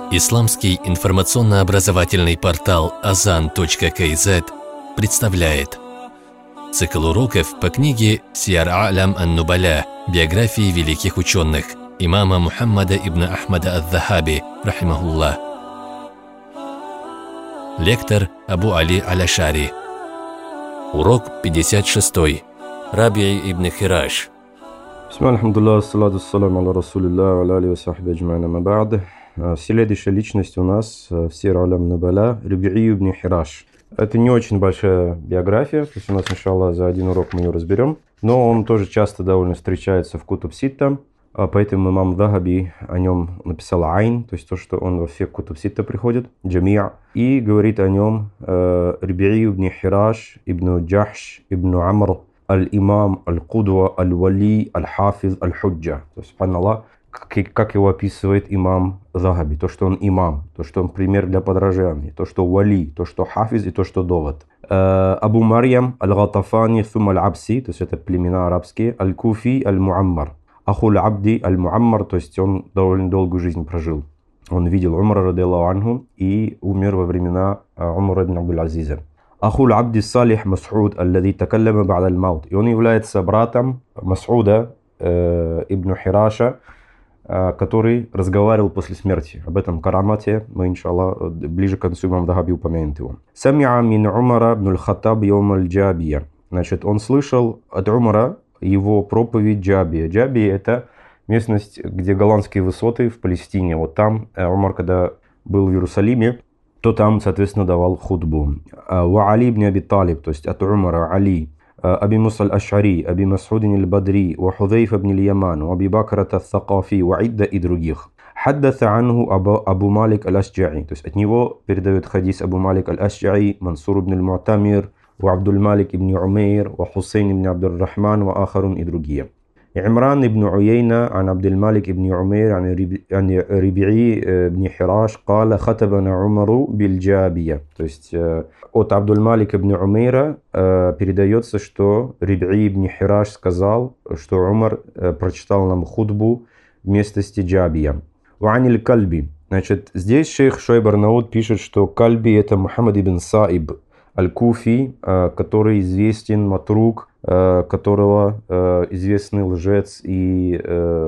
Исламский информационно-образовательный портал Azan.kz представляет цикл уроков по книге «Сиар А'лям ан-Нубаля. Биографии великих ученых» имама Мухаммада ибн Ахмада ад-Дахаби, рахимахуллах. Лектор Абу Али Аль-Ашари. Урок 56. Раби ибн Хираш. Бисмиллахи, салату ассаламу аля расулиллах, аля алейхи ва сахби аджмаин, ама ба'д. Следующая личность у нас в Сиар А'лям ан-Нубаля, Раби ибн Хираш. Это не очень большая биография, то есть у нас, иншаллах, за один урок мы ее разберем. Но он тоже часто довольно встречается в Кутуб Ситта, поэтому имам Дахаби о нем написал Айн, то есть то, что он во всех Кутуб Ситта приходит, Джами'а, и говорит о нем Раби ибн Хираш, ибн Джахш, ибн Амр, аль-имам, аль-кудва, аль-вали, аль-хафиз, аль-худжа. То есть, субханаллах, как его описывает имам Дахаби, то, что он имам, то, что он пример для подражания, то, что вали, то, что хафиз и то, что довод. Абу Марьям, аль-Гатафани, сум аль-Абси, то есть это племена арабские, аль-Куфи, аль-Муаммар. Ахуль Абди, аль-Муаммар, то есть он довольно долгую жизнь прожил. Он видел Умара, радиаллаху анху, и умер во времена Умара ибн Абдул-Азиза. Ахуль Абди Салих Мас'уд, аллади такаллама ба'д аль-маут. И он является братом Мас'уда ибн Хираша, который разговаривал после смерти. Об этом карамате мы, иншаллах, ближе к концу имам Дахаби упомянет его. Сами'a мин Умара ибн аль-Хаттаб йом аль-Джабия. Значит, он слышал от Умара его проповедь Джабия. Джабия — это местность, где голландские высоты в Палестине. Вот там Умар, когда был в Иерусалиме, то там, соответственно, давал хутбу. Ва Али ибн Аби Талиб, то есть от Умара Али, Аби Муса аль-Аш'ари, Аби Мас'удин аль-Бадри, Ва Худайфа ибн аль-Яман, Ва Аби Бакрат аль-Thaqafi, Ва Идда и других. Хаддаса анху Абу Малик аль-Аш'джа'i, то есть от него передает хадис Абу Малик аль-Аш'джа'i, Мансур ибн аль-Му'тамир, Ва Абдуль Малик ибн Умейр, Ва Хусейн ибн Абдур-Рахман, Ва Ахарун и другие. Имран ибн Уяйна, ан Абдуль Малик ибн Умейр, ан Риби'i ибн Хираш, кала хатабана Умару биль-Джабия. То есть от Абдуль Малик ибн Умейра передается, что Риби'i ибн Хираш сказал, что Умар прочитал нам хутбу в местности Джабия. Ва аниль Кальби. Значит, здесь шейх Шуайб Арнауд пишет, что Кальби — это Мухаммад ибн Саиб аль-Куфи, который известен, матрук, которого известный лжец и,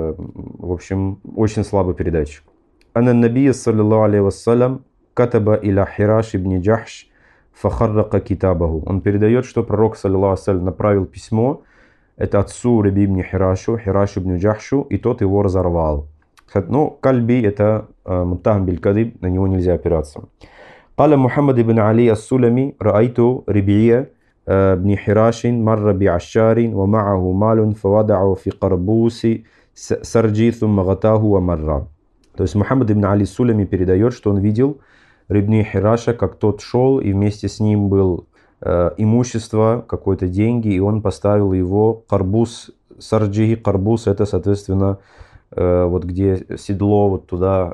в общем, очень слабый передатчик. Анна набия, саллиллаху алейхи вассалям, катаба иля Хираш ибн Джахш фахаррака китабаху. Он передает, что пророк, саллиллаху алейхи вассалям, направил письмо, это отцу Раби ибн Хирашу, Хирашу ибн Джахшу, и тот его разорвал. Ну, Кальби — это муттахам биль-кадиб, на него нельзя опираться. قال محمد بن علي السلمي رأيت ربيعي بن حراش مر بعشار ومعه مال فوضعه في قربوس سرجي ثم غطاه ومر. То есть Мухаммад ибн Али Сулами передает, что он видел Рибни Хираша, как тот шел, и вместе с ним был имущество, какое-то деньги, и он поставил его карбус сарджи. Карбус — это, соответственно, вот где седло, вот туда,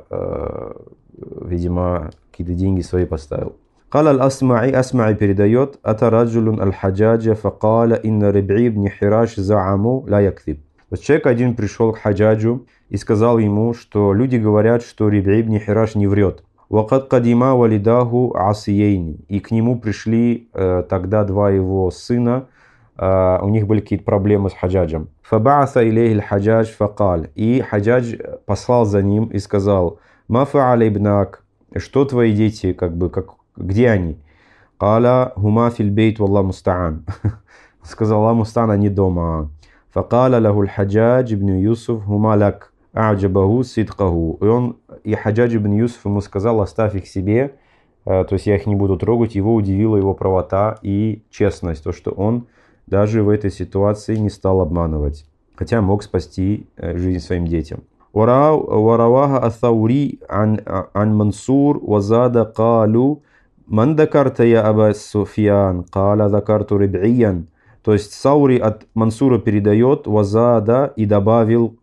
видимо, какие-то деньги свои поставил. قال الأسمعي, Асма'i передает, أتى رجل الحجاج فقال إن ربعي بن حراش زعموا لا يكذب. Вот человек один пришел к Хаджаджу и сказал ему, что люди говорят, что Риби'i ибн Хираш не врет. وقد قدما والداه عاصيين. И к нему пришли тогда два его сына, у них были какие-то проблемы с Хаджаджем. فبعث إليه الحجاج فقال. И Хаджадж послал за ним и сказал: ما فعل ابنك? Что твои дети, где они? Каля хума фил бейт валлаху муста'ан. Сказал: Аллах муста'ан, они дома. Факаля лаху аль-Хаджадж ибн Юсуф хума лак а'джабаху сидкаху. И Хаджадж ибн Юсуф ему сказал: оставь их себе, то есть я их не буду трогать. Его удивила его правота и честность, то, что он даже в этой ситуации не стал обманывать, хотя мог спасти жизнь своим детям. ورواه الثوري عن منصور وزاد قالوا من ذكرت يا أبا سفيان قال ذكرت ربعيا. То есть Саури от Мансура передает вазада и добавил,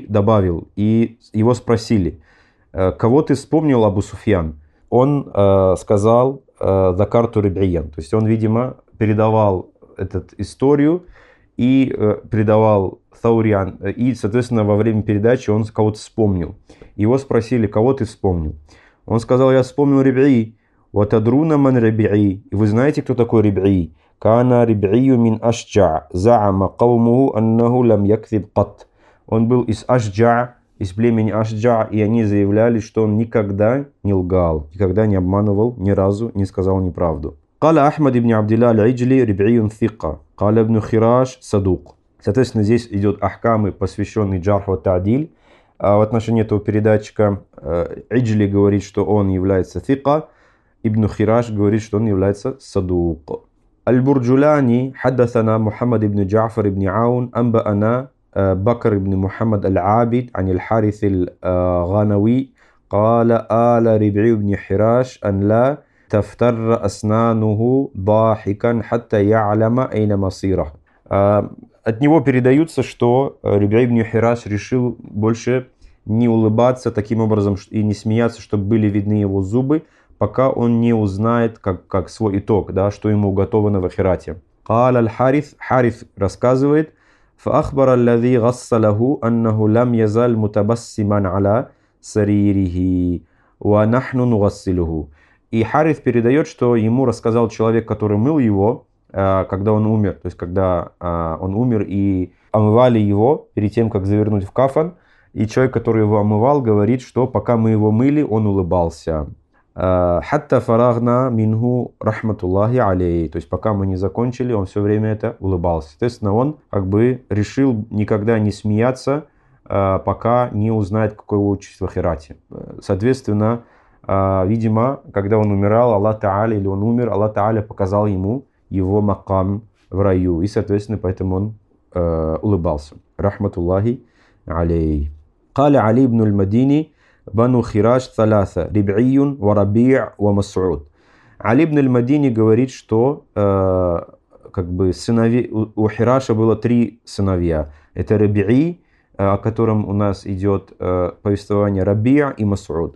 и его спросили: кого ты вспомнил, Абу Суфьян? Он сказал «Закарту риб'иян». То есть он, видимо, передавал эту историю и передавал Сауриан. И, соответственно, во время передачи он кого-то вспомнил. Его спросили: кого ты вспомнил? Он сказал: я вспомнил Риб'и. Ватадруна ман Риб'и. И вы знаете, кто такой Риб'и? Кана Риб'ию мин Ашджа. Заама каумуху аннаху лам якзиб кат. Он был из Ашджа, из племени Ашджа, и они заявляли, что он никогда не лгал, никогда не обманывал, ни разу не сказал неправду. قال أحمد بن عبد الله العجلي ربعي ثقة قال ابن خراش صدوق. Соответственно, здесь идет ахкамы, посвященный джарх ва та'диль. В отношении этого передатчика Иджли говорит, что он является thика, Ибн Хираш говорит, что он является садук. Аль-Бурджуляни حدثنا محمد بن جعفر بن عون أنبأنا بكر بن محمد العابد عن الحارث الغنوي قال آل ربعي بن حراش أن لا تفتر أسنانه ضاحكا حتى يعلم أين مصيره. От него передаются, что Риб'и ибн Хираш решил больше не улыбаться таким образом и не смеяться, чтобы были видны его зубы, пока он не узнает как свой итог, да, что ему уготовано в ахирате. قال الحارث, Харис рассказывает: فأخبر الذي غسله أنه لم يزال متبسما على سريره ونحن نغسله. И Харис передает, что ему рассказал человек, который мыл его, когда он умер, то есть когда он умер и омывали его перед тем, как завернуть в кафан, и человек, который его омывал, говорит, что пока мы его мыли, он улыбался. «Хатта фарагна минху рахматуллахи алейhi», то есть пока мы не закончили, он все время это улыбался. Соответственно, он как бы решил никогда не смеяться, пока не узнает, какой его участь в ахирате. Соответственно, видимо, когда он умирал, Аллах Та'аля, или он умер, Аллах Та'аля показал ему его макам в раю, и, соответственно, поэтому он улыбался. Рахматуллахи алейhi. Каля Али ибн аль-Мадини бану Хираш талатha Риб'июн ва Раби' ва Мас'уд. Али ибн аль-Мадини говорит, что как бы у Хираша было 3 сыновья. Это Раби'и, о котором у нас идет повествование, Раби' и Мас'уд.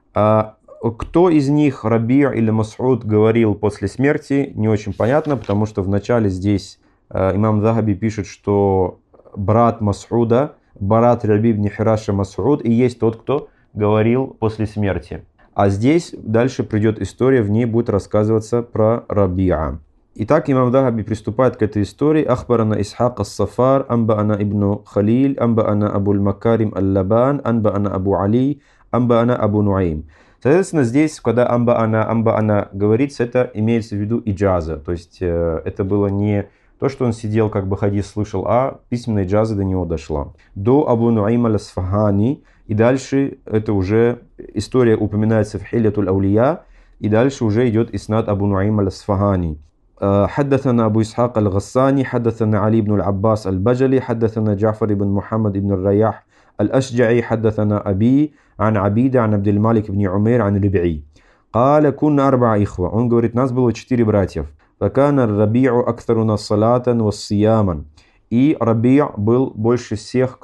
Кто из них, Раби' или Мас'уд, говорил после смерти, не очень понятно, потому что в начале здесь имам Захаби пишет, что брат Мас'уда, брат Риб'и ибн Хираша Мас'уд, и есть тот, кто говорил после смерти. А здесь дальше придет история, в ней будет рассказываться про Раби'a. Итак, имам Захаби приступает к этой истории. Ахбарана Исхак ас-Сафар, амбаана ибн Халиль, амбаана Абу аль-Макарим аль-Лабан, амбаана Абу Али, амбаана Абу Нуаим. Соответственно, здесь, когда амбаана говорится, это имеется в виду иджаза. То есть это было не то, что он сидел, как бы хадис слышал, а письменная иджаза до него дошла. До Абу Нуаим аль-Асфахани. И дальше это уже история упоминается в Хилятуль Аулия. И дальше уже идет иснад Абу Нуаим аль-Асфахани. حدثنا أبو إسحاق الغساني حدثنا علي بن العباس البجلي حدثنا جعفر بن محمد بن الرياح الأشجعي حدثنا أبي عن عبيدة عن عبد المالك بن عمير عن ربعي قال كنا 4 إخوة. Он говорит, нас было 4 братьев. فكان الربيع أكثرنا صلاة والصياما. И Раби' был больше всех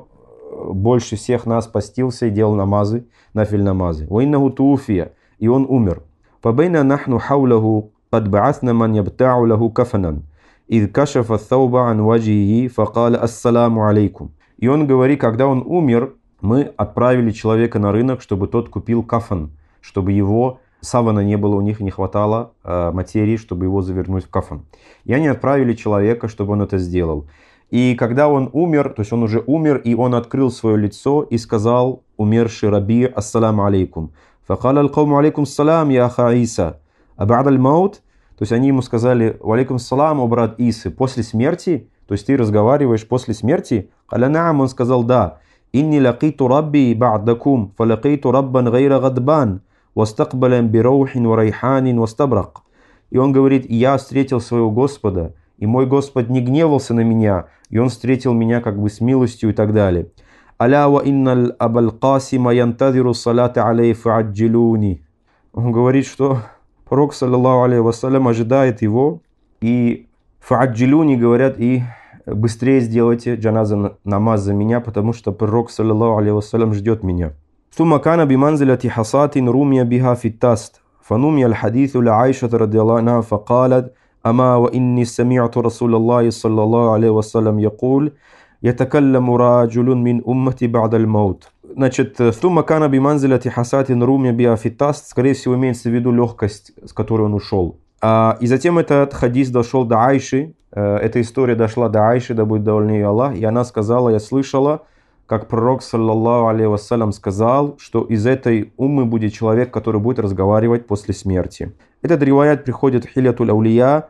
нас постился и делал намазы, нафиль намазы. وإنه توفي. И он умер. فبين نحن حوله قد بعثنا من يبتاع له كفنا إذ كشف الثوب عن وجهه فقال السلام عليكم. И он говорит, когда он умер, мы отправили человека на рынок, чтобы тот купил кафан, чтобы его савана не было, у них не хватало материи, чтобы его завернуть в кафан. И они отправили человека, чтобы он это сделал. И когда он умер, то есть он уже умер, и он открыл свое лицо и сказал умерший Раби' ассаламу алейкум. فقال القوم عليكم السلام يا أخا عيسى أبعد الموت. То есть они ему сказали: «Валейкум салам, о брат Исы, после смерти?» То есть ты разговариваешь после смерти? «Каля наам», он сказал: «Да». «Инни лакиту рабби ба'дакум, фалакиту раббан гайра гадбан, вастакбалан бироухин ва райханин вастабрак». И он говорит: «Я встретил своего Господа, и мой Господь не гневался на меня, и он встретил меня как бы с милостью» и так далее. «Аля ва инналь абал касима янтадиру салата алей фа'аджилуни». Он говорит, что пророк, саллаллаху алейхи вассалям, ожидает его, и фа'аджилуни говорят, и быстрее сделайте джаназа намаз за меня, потому что пророк, саллаллаху алейхи вассалям, ждет меня. ثم كان بمنزلة حصاة رمي بها في التست فنمي الحديث لعائشة رضي الله عنها فقالت أما وإني سمعت رسول الله صلى الله عليه وسلم يقول يتكلم رجل من أمتي بعد الموت. Значит, «Сумма кана биманзиляти хасатин руми биафитаст», скорее всего, имеется в виду легкость, с которой он ушел. И затем этот хадис дошел до Айши, эта история дошла до Айши, да будет доволен ей Аллах, и она сказала, я слышала, как пророк, саллаллаху алейхи вассалям, сказал, что из этой уммы будет человек, который будет разговаривать после смерти. Этот риваят приходит в Хилятуль Аулия,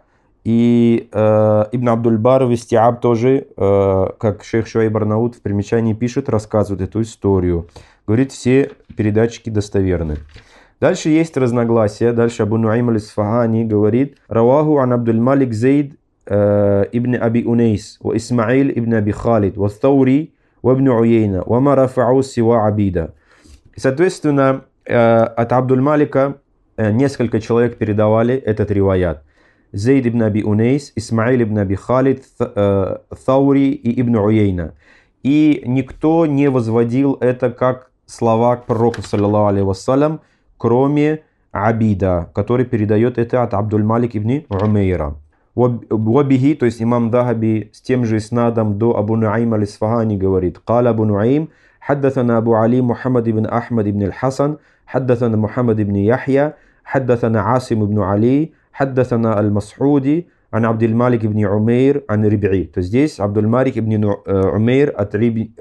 и Ибн Абдуль-Бар в Истиаб тоже, как шейх Шуайб Арнаут в примечании пишет, рассказывает эту историю. Говорит, все передатчики достоверны. Дальше есть разногласия. Дальше Абу Нуайм аль-Исфахани говорит, «Раваху ан Абдуль-Малик Зейд ибн Аби Унейс, ва Исмаил ибн Аби Халид, ва Thawri, ва ибн Уейна, ва ма рафау сива Абида». Соответственно, от Абдуль-Малика несколько человек передавали этот риваят. Зейд ибн Аби Унейс, Исмаил ибн Аби Халид, Thawri и ибн Уейна. И никто не возводил это как слова к пророку, саллаллаху алейхи вассалям, кроме Абида, который передает это от Абдуль-Малик ибн Умейра. Вабихи, то есть имам Дахаби с тем же иснадом до Абу Нуайм аль-Исфахани говорит, «Кала Абу Нуайм, حدثنا أبو علي محمد بن أحمد بن الحسن حدثنا محمد بن يحيى حدثنا عاصم بن علي حدثنا المسعودي عن عبد المالك بن عمير عن ربعي». То есть здесь Абдуль-Малик ибн Умейр от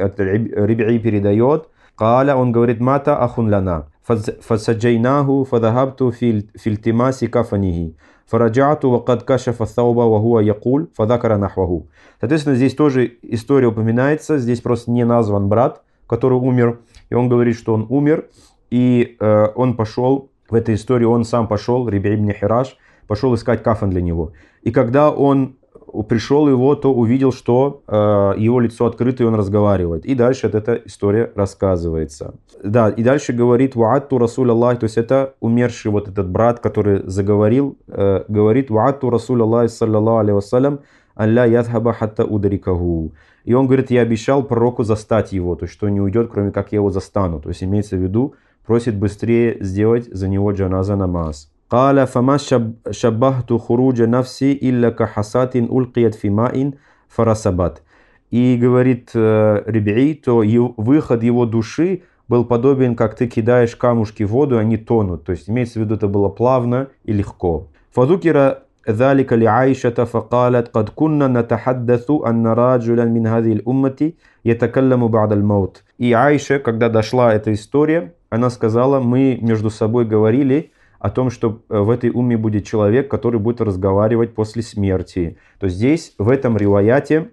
Риб'i передает, قال, он говорит, «Мата ахун лана, фасаджайнаху, фадахабту фильтимаси кафанихи, фараджату, вакад кашафа thawба, вахуа якуль, фадакара нахваху». Соответственно, здесь тоже история упоминается, здесь просто не назван брат, который умер, и он говорит, что он умер, и он пошел, в этой истории он сам пошел, Риб'i ибн Хираш, пошел искать кафан для него. И когда он пришел его, то увидел, что его лицо открыто, и он разговаривает. И дальше эта история рассказывается. Да, и дальше говорит «Ва'атту Расуль Аллах», то есть это умерший вот этот брат, который заговорил, говорит «Ва'атту Расуль Аллах, саллаллаху алейхи вассалям, алля ядхаба хатта ударикаху». И он говорит, я обещал пророку застать его, то есть что не уйдет, кроме как я его застану. То есть имеется в виду, просит быстрее сделать за него джаназа намаз. قال فما شبهت خروج نفسي إلا كحصاة ألقيت في ماء فرسبت. И говорит Риб'i, то выход его души был подобен, как ты кидаешь камушки в воду, они тонут. То есть имеется в виду, это было плавно и легко. فذكر ذلك لعائشة فقالت قد كنا نتحدث أن رجلا من هذه الأمة يتكلم بعد الموت. И Айша, когда дошла эта история, она сказала, мы между собой говорили о том, что в этой умме будет человек, который будет разговаривать после смерти. То есть здесь, в этом риваяте,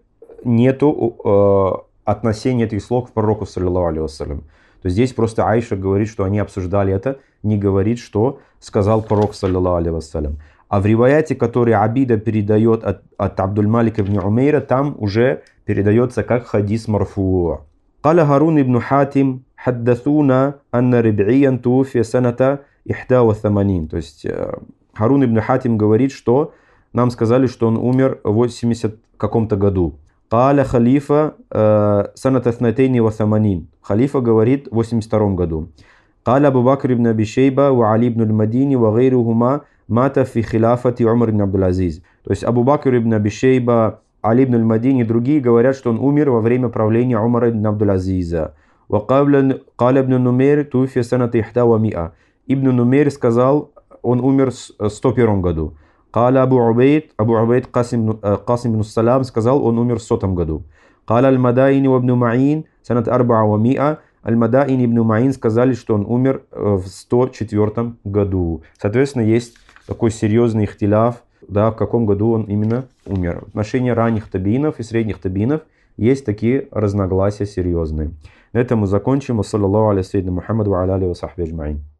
нету отношения этих слов к пророку, саллаллаху алейхи вассалям. То есть здесь просто Айша говорит, что они обсуждали это, не говорит, что сказал пророк, саллаллаху алейхи вассалям. А в риваяте, который Абида передает от Абдуль-Малика ибн Умейра, там уже передается как хадис марфу. قال هارون ибн Хатим حدثونا أن ربعيا توفي سنة 81. То есть Харун ибн Хатим говорит, что нам сказали, что он умер в 80 каком-то году. Каля халифа саната снатейни ва саманин. Халифа говорит в 82 году. Каля Абу Бакр ибн Аби Шейба ва Али ибн аль-Мадини ва гайрухума мата фи хилафати Умар ибн Абдул-Азиз. То есть Абу Бакр ибн Аби Шейба, Али ибн аль-Мадини и другие говорят, что он умер во время правления Умара ибн Абдул-Азиза. Ва каля ибн Нумейр туфи саната 100. Ибн Нумейр сказал, он умер в 101 году. Каля Абу Убейд Касим ибн Салам сказал, он умер в 100 году. Каля аль-Мадаини ва ибн Маин санат 400. Аль-Мадаини и ибн Маин сказали, что он умер в 104 году. Соответственно, есть такой серьезный ихтиляф, да, в каком году он именно умер. В отношении ранних табиинов и средних табиинов есть такие разногласия серьезные. На этом мы закончим. Саллаллаху алейхи ва саллям Мухаммаду ва аля алейхи ва сахби аджмаин.